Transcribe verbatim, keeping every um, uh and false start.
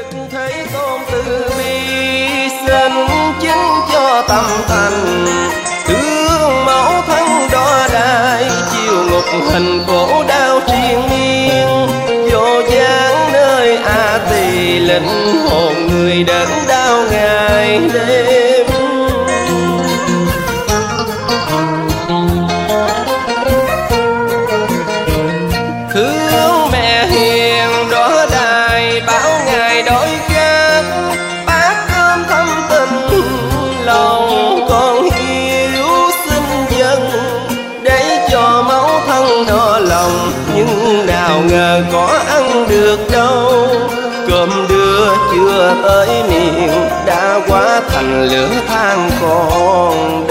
thấy tôn từ bi xin chính cho tâm thành, thương mẫu thân đo đai chiều ngục hình khổ đau triền miên, vô gián nơi A Tỳ linh hồn người đớn đau ngày đêm. Thương mẹ hiền đó đài bảo ngài đói khát, bát cơm thâm tình lòng con hiếu xin dâng, để cho mẫu thân no lòng, nhưng nào ngờ có ăn được đâu. Cơm đưa chưa tới miệng đã quá thành lửa than còn